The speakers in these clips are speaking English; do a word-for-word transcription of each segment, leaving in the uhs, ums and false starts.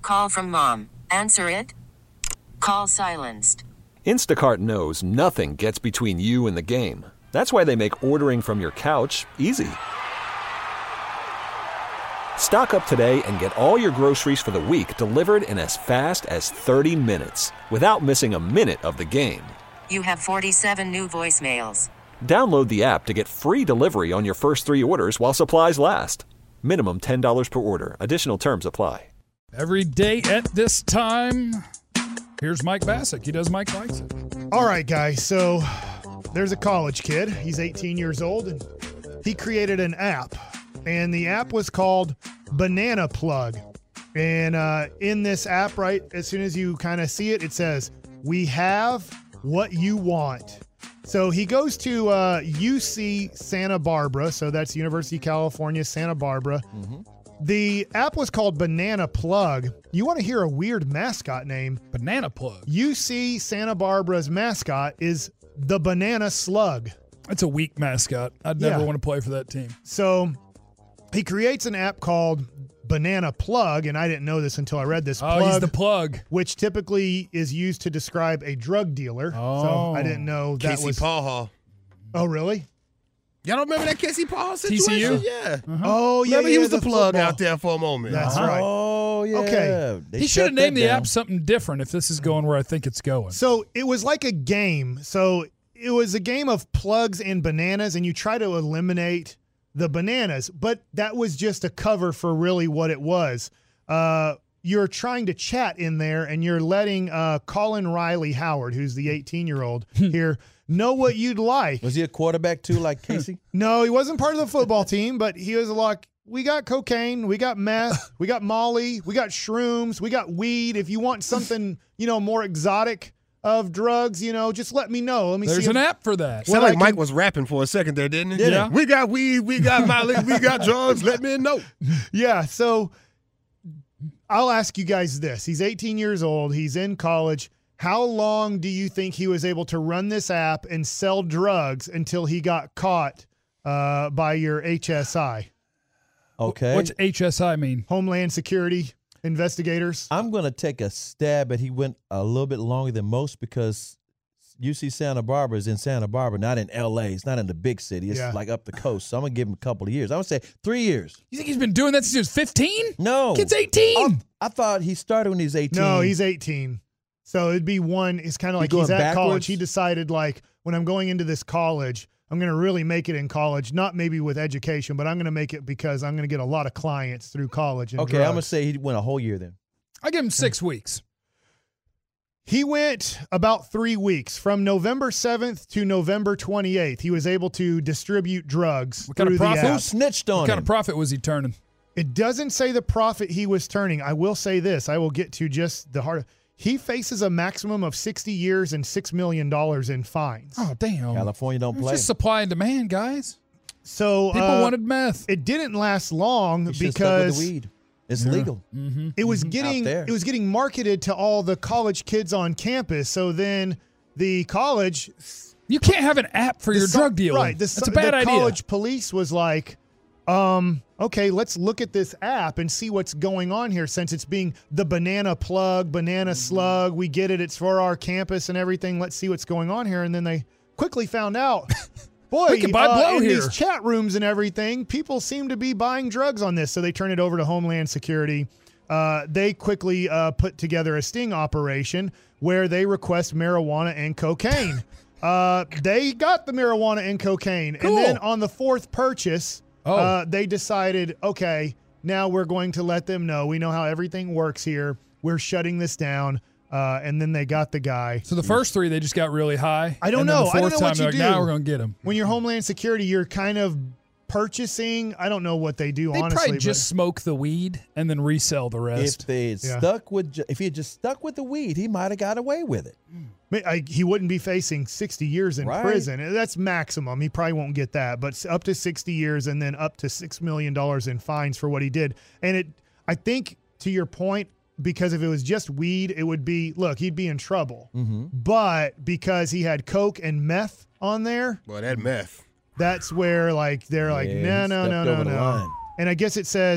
Call from mom. Answer it. Call silenced. Instacart knows nothing gets between you and the game. That's why they make ordering from your couch easy. Stock up today and get all your groceries for the week delivered in as fast as thirty minutes without missing a minute of the game. You have forty-seven new voicemails. Download the app to get free delivery on your first three orders while supplies last. Minimum ten dollars per order. Additional terms apply. Every day at this time, here's Mike Bassick. He does Mike Likes It. All right, guys. So there's a college kid. He's eighteen years old, and he created an app. And the app was called Banana Plug. And uh, in this app, right, as soon as you kind of see it, it says, "We have what you want." So he goes to uh, U C Santa Barbara. So that's University of California, Santa Barbara. Mm-hmm. The app was called Banana Plug. You want to hear a weird mascot name? Banana Plug. U C Santa Barbara's mascot is the Banana Slug. That's a weak mascot. I'd never Yeah. want to play for that team. So he creates an app called Banana Plug, and I didn't know this until I read this. Oh, plug, he's the plug. which typically is used to describe a drug dealer. Oh. So I didn't know that Casey was. Paul Hall. Oh, really? Y'all don't remember that Casey Paul T situation? C U? Yeah. Uh-huh. Oh, yeah. Remember yeah, he was the, the plug football. out there for a moment. That's Uh-huh. right. Oh, yeah. Okay. They He should have shut named that the down. app something different if this is going where I think it's going. So it was like a game. So it was a game of plugs and bananas, and you try to eliminate the bananas, but that was just a cover for really what it was. Uh, you're trying to chat in there, and you're letting uh, Colin Riley Howard, who's the eighteen-year-old here, know what you'd like. Was he a quarterback too, like Casey? No, he wasn't part of the football team, but he was a lot. We got cocaine, we got meth, we got Molly, we got shrooms, we got weed. If you want something, you know, more exotic of drugs, you know, just let me know. Let me There's see. an if- app for that. Sound Well, I like Mike can- was rapping for a second there, didn't he? Did he? We got weed, we got Molly, we got drugs. Let me know. Yeah, so I'll ask you guys this. He's eighteen years old. He's in college. How long do you think he was able to run this app and sell drugs until he got caught uh, by your H S I, Okay. What's H S I mean? Homeland Security investigators? I'm going to take a stab at he went a little bit longer than most because U C Santa Barbara is in Santa Barbara, not in L A. It's not in the big city. It's Yeah. like up the coast. So I'm going to give him a couple of years. I'm going to say three years. You think he's been doing that since he was fifteen? No. Kid's eighteen. I, I thought he started when he was eighteen. No, he's eighteen. So it'd be one. It's kind of He like he's going at college. backwards? He decided, like, when I'm going into this college, I'm going to really make it in college, not maybe with education, but I'm going to make it because I'm going to get a lot of clients through college. And Okay, I'm going to drugs. say he went a whole year then. I give him six weeks. He went about three weeks from November seventh to November twenty-eighth. He was able to distribute drugs What kind of through the profit? app. Who snitched on What kind him? of profit was he turning? It doesn't say the profit he was turning. I will say this. I will get to just the heart. He faces a maximum of sixty years and six million dollars in fines. Oh, damn. California don't It's play. just supply and demand, guys. So People uh, wanted meth. it didn't last long He should've stuck with because the weed. It's Yeah. legal. Mm-hmm. it was getting there. it was getting marketed to all the college kids on campus. So then the college You can't have an app for the your so- drug dealing. Right. The, That's a bad the idea. college police was like, um, okay, let's look at this app and see what's going on here since it's being the Banana Plug, Banana Slug. We get it. It's for our campus and everything. Let's see what's going on here. And then they quickly found out, boy, We can buy uh, blow in here. these chat rooms and everything, people seem to be buying drugs on this. So they turn it over to Homeland Security. Uh, they quickly uh, put together a sting operation where they request marijuana and cocaine. uh, they got the marijuana and cocaine. Cool. And then on the fourth purchase, Oh. uh, they decided, okay, now we're going to let them know. We know how everything works here. We're shutting this down. Uh, and then they got the guy. So the first three, they just got really high. I don't and then know. The I don't fourth know time, what they're you like, do. now we're going to get him. When you're Homeland Security, you're kind of purchasing. I don't know what they do, They honestly. probably but- just smoke the weed and then resell the If rest. they had Yeah. stuck with, ju- if he had just stuck with the weed, he might have got away with it. I, he wouldn't be facing sixty years in Right. prison. That's maximum. He probably won't get that, but up to sixty years and then up to six million dollars in fines for what he did. And it, I think, to your point, because if it was just weed, it would be, look, he'd be in trouble. Mm-hmm. But because he had coke and meth on there, Boy, that meth. that's where like they're like, Yeah, no, he no, no, stepped no, over the no. line. And I guess it says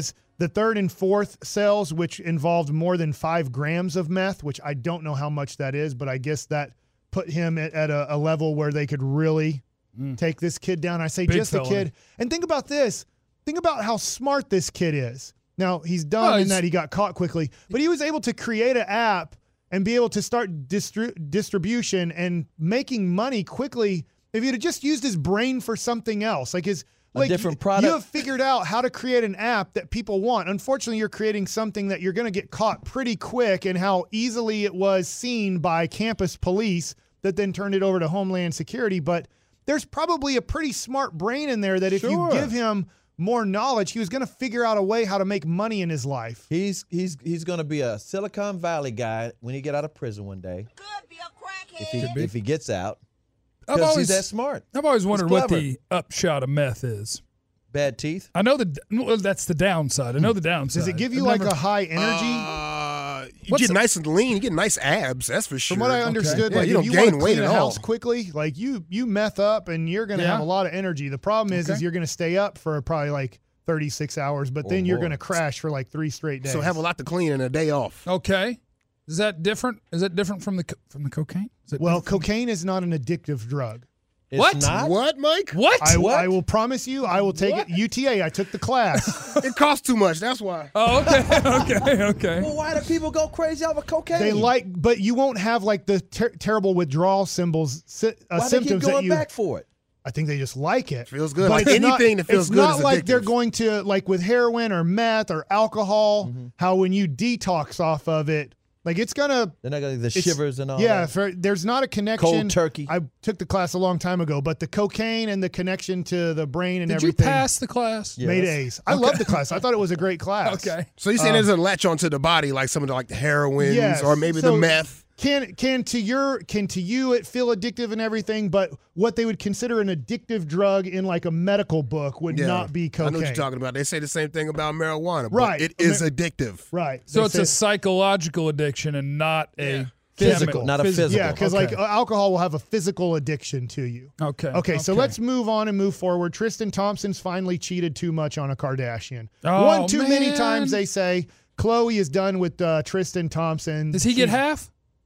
The third and fourth cells, which involved more than five grams of meth, which I don't know how much that is, but I guess that put him at, at a, a level where they could really mm. take this kid down. I say Big just felony. a kid. And think about this. Think about how smart this kid is. Now, he's dumb Well, in he's- that he got caught quickly, but he was able to create an app and be able to start distri- distribution and making money quickly if he'd have just used his brain for something else. Like his A like different you- product. You have figured out how to create an app that people want. Unfortunately, you're creating something that you're going to get caught pretty quick, and how easily it was seen by campus police that then turned it over to Homeland Security. But there's probably a pretty smart brain in there that if Sure. you give him more knowledge, he was going to figure out a way how to make money in his life. He's he's he's going to be a Silicon Valley guy when he get out of prison one day. Could be a crackhead. If he Could be. if he gets out, I've because always, he's that smart. I've always wondered what clever. the upshot of meth is. Bad teeth. I know the well, that's the downside. I know the downside. Does it give you I've like never- a high energy? Uh, you What's get the- nice and lean. You get nice abs. That's for sure. From what I understood, Yeah, like you if don't you want gain to weight clean a at all. house quickly, like you you meth up and you're going to Yeah. have a lot of energy. The problem is, Okay. is you're going to stay up for probably like thirty-six hours, but Or then you're more. going to crash for like three straight days. So have a lot to clean and a day off. Okay. Is that different? Is that different from the co- from the cocaine? Is it Well, different cocaine is not an addictive drug. It's What? Not? What, Mike? from- what? I, What? I will promise you, I will take it. U T A, I took the class. It costs too much. That's why. Oh, okay, okay, okay. Well, why do people go crazy over cocaine? They like, but you won't have like the ter- terrible withdrawal symbols, sy- uh, Why they keep symptoms that going you. back for it? I think they just like it. Feels good. But Like it's not- anything that feels it's good not is like they're addictive. going to, like with heroin or meth or alcohol, how when you detox off of it, like it's gonna They're not going to the it's- shivers and all yeah, that. for, there's not a connection. Cold turkey. I took the class a long time ago, but the cocaine and the connection to the brain and Did you everything pass the class? Yeah. made Yes. A's. I love the class. I thought it was a great class. Okay. So you're saying it doesn't latch onto the body like some of the like the heroines Yes. or maybe So the meth. Can can to your can to you it feel addictive and everything, but what they would consider an addictive drug in like a medical book would Yeah. not be I cocaine. know what you're talking about. They say the same thing about marijuana, but Right. it is addictive. Right. So They it's say- a psychological addiction and not a Yeah. Physical, chemi- not a phys- physical. Yeah, because Okay. like uh, alcohol will have a physical addiction to you. Okay. Okay, so okay. let's move on and move forward. Tristan Thompson's finally cheated too much on a Kardashian. Oh, One too many man. times, they say. Khloe is done with uh, Tristan Thompson. Does he get She's- half?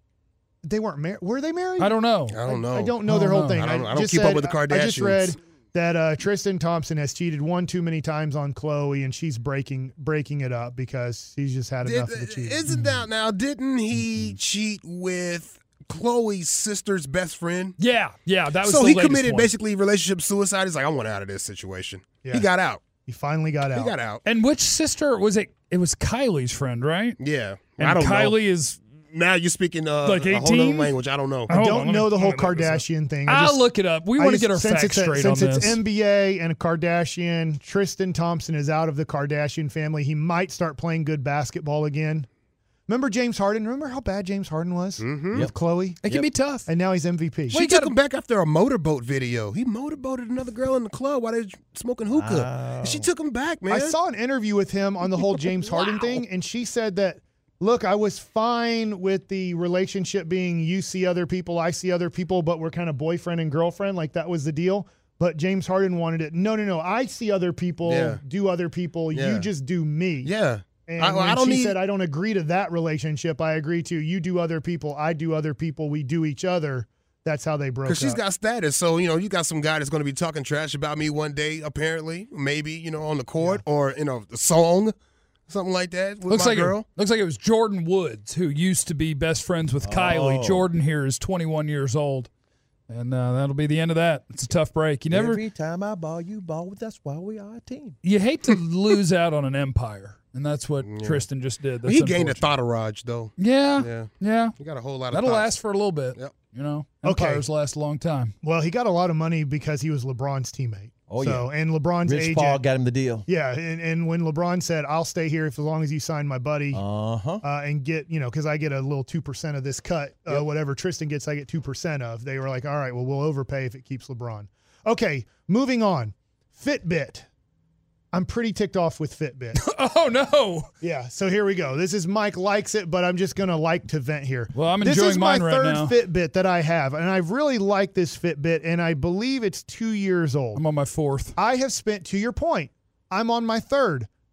They weren't married. Were they married? I don't know. I don't know. I don't know I their don't whole know. thing. I don't- I don't just keep up said- with the I just Kardashians. read that uh, Tristan Thompson has cheated one too many times on Khloe, and she's breaking breaking it up because he's just had enough of the Did, cheating. isn't that now? Didn't he cheat with Chloe's sister's best friend? Yeah, yeah, that was So the he latest committed one. basically relationship suicide. He's like, I want out of this situation. Yeah. He got out. He finally got out. He got out. And which sister was it? It was Kylie's friend, right? Yeah. And I don't Kylie know. is. Now you're speaking uh, Like a whole other eighteen? language. I don't know. I Hold don't on, let know me- the whole let me look this up. Kardashian thing. I I'll just- look it up. We I want to just- get our since facts it's a- straight Since on it's this. N B A and a Kardashian, Tristan Thompson is out of the Kardashian family. He might start playing good basketball again. Remember James Harden? Remember how bad James Harden was Mm-hmm. with Chloe? it can be tough. And now he's M V P. She took him back after a motorboat video. He motorboated another girl in the club while they were smoking hookah. Wow. And she took him back, man. I saw an interview with him on the whole James Harden thing, and she said that, look, I was fine with the relationship being you see other people, I see other people, but we're kind of boyfriend and girlfriend. Like that was the deal. But James Harden wanted it. No, no, no. I see other people, Yeah. do other people. Yeah. You just do me. Yeah. And I, when I don't she need. said, I don't agree to that relationship. I agree to you do other people. I do other people. We do each other. That's how they broke up. Because she's got status. So, you know, you got some guy that's going to be talking trash about me one day, apparently, maybe, you know, on the court or, you know, a song, something like that with Looks my like girl. It, looks like it was Jordan Woods who used to be best friends with Kylie. Oh. Jordan here is twenty-one years old, and uh, that'll be the end of that. It's a tough break. You never, Every time I ball, you ball. That's why we are a team. you hate to lose out on an empire, and that's what Tristan just did. That's he gained a unfortunate. thoughterage, though. Yeah, Yeah. yeah. He got a whole lot of That'll thoughts. last for a little bit. Yep. You know, Okay. empires last a long time. Well, he got a lot of money because he was LeBron's teammate. Oh, so, And LeBron's Rich agent. Paul got him the deal. Yeah, and, and when LeBron said, I'll stay here if as long as you sign my buddy Uh-huh. uh, and get, you know, because I get a little two percent of this cut, uh, whatever Tristan gets, I get two percent of. They were like, all right, well, we'll overpay if it keeps LeBron. Okay, moving on. Fitbit. I'm pretty ticked off with Fitbit. Oh no! Yeah, so here we go. This is Mike likes it, but I'm just going to like to vent here. Well, I'm this enjoying is my mine right third now. Fitbit that I have, and I really like this Fitbit, and I believe it's two years old. I'm on my fourth. I have spent, to your point, I'm on my third.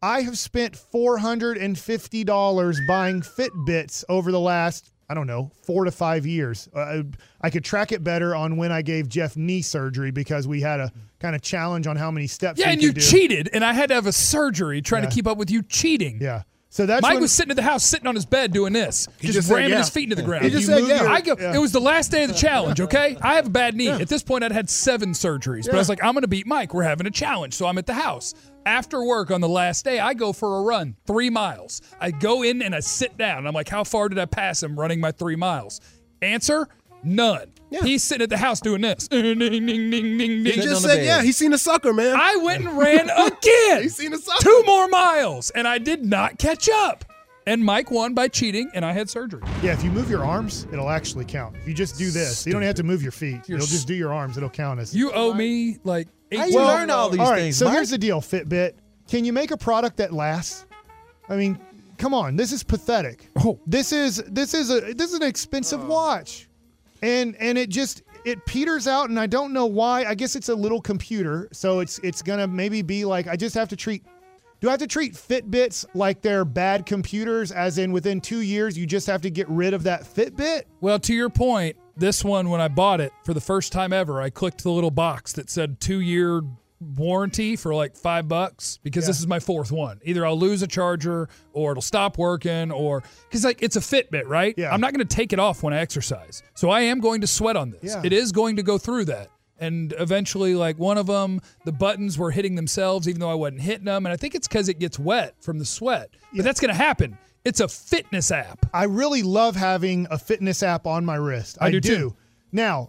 I have spent four hundred fifty dollars buying Fitbits over the last, I don't know, four to five years. Uh, I could track it better on when I gave Jeff knee surgery because we had a kind of challenge on how many steps Yeah, we and could you do. cheated, and I had to have a surgery trying Yeah. to keep up with you cheating. Yeah. So that's Mike when, was sitting at the house, sitting on his bed doing this, just, just said ramming yeah. his feet into the ground. He just You said move yeah. your- I go. Yeah. It was the last day of the challenge. Okay, I have a bad knee. At this point, I'd had seven surgeries, but I was like, I'm going to beat Mike. We're having a challenge, so I'm at the house. After work on the last day, I go for a run, three miles. I go in and I sit down. I'm like, how far did I pass him running my three miles? Answer: none. He's sitting at the house doing this. Ding, ding, ding, ding, ding. He Sitting just on the said, bed. yeah, he's seen a sucker, man. I went and ran again. He's seen a sucker. Two more miles, and I did not catch up. And Mike won by cheating, and I had surgery. yeah, if you move your arms, it'll actually count. If you just do this, you don't have to move your feet. You're You'll just do your arms. It'll count as. You owe me like How eight. you learn all these All right, things, so Mike? here's the deal, Fitbit. Can you make a product that lasts? I mean, come on, this is pathetic. Oh. This is this is a this is an expensive watch. And and it just it peters out, and I don't know why. I guess it's a little computer, so it's it's gonna maybe be like I just have to treat do I have to treat Fitbits like they're bad computers, as in within two years you just have to get rid of that Fitbit? Well, to your point, this one, when I bought it for the first time ever, I clicked the little box that said two-year warranty for like five bucks because this is my fourth one. Either I'll lose a charger or it'll stop working, or because like it's a Fitbit, right? Yeah. I'm not going to take it off when I exercise, so I am going to sweat on this. Yeah. It is going to go through that. And eventually, like one of them, the buttons were hitting themselves, even though I wasn't hitting them. And I think it's because it gets wet from the sweat. But that's going to happen. It's a fitness app. I really love having a fitness app on my wrist. I do too. Now,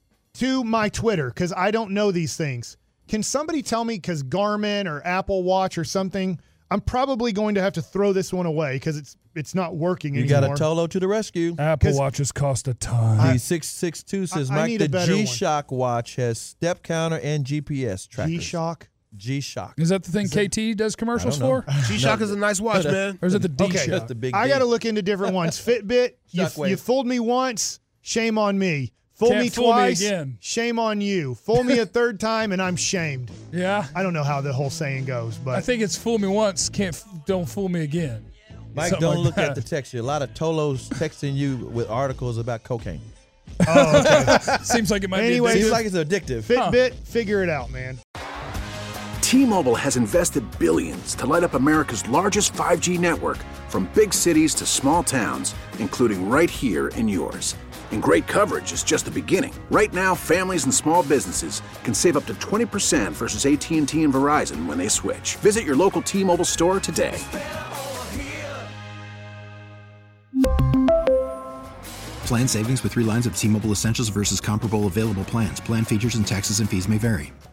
to my Twitter, because I don't know these things. Can somebody tell me, because Garmin or Apple Watch or something, I'm probably going to have to throw this one away because it's it's not working You anymore. got a Tolo to the rescue. Apple 'Cause- Watches cost a ton. The six six two says, I- I Mike, need a the better one. G-Shock watch has step counter and G P S trackers. G-Shock. G-Shock. Is that the thing K T does commercials I don't know. for? G-Shock is a nice watch, man. Or is it the D Okay. Shock? That's the big I D. got to look into different ones. Fitbit, you, Shockwave. you fooled me once, shame on me. Fool Can't me fool me twice, again. shame on you. Fool me a third time, and I'm shamed. Yeah. I don't know how the whole saying goes, but I think it's fool me once, can't f- don't fool me again. Mike, Something don't like look that. at the text. A lot of Tolos texting you with articles about cocaine. Seems like it might Anyway, be. Seems addictive. like it's addictive. Fitbit, figure it out, man. T-Mobile has invested billions to light up America's largest five G network, from big cities to small towns, including right here in yours. And great coverage is just the beginning. Right now, families and small businesses can save up to twenty percent versus A T and T and Verizon when they switch. Visit your local T-Mobile store today. Plan savings with three lines of T-Mobile Essentials versus comparable available plans. Plan features and taxes and fees may vary.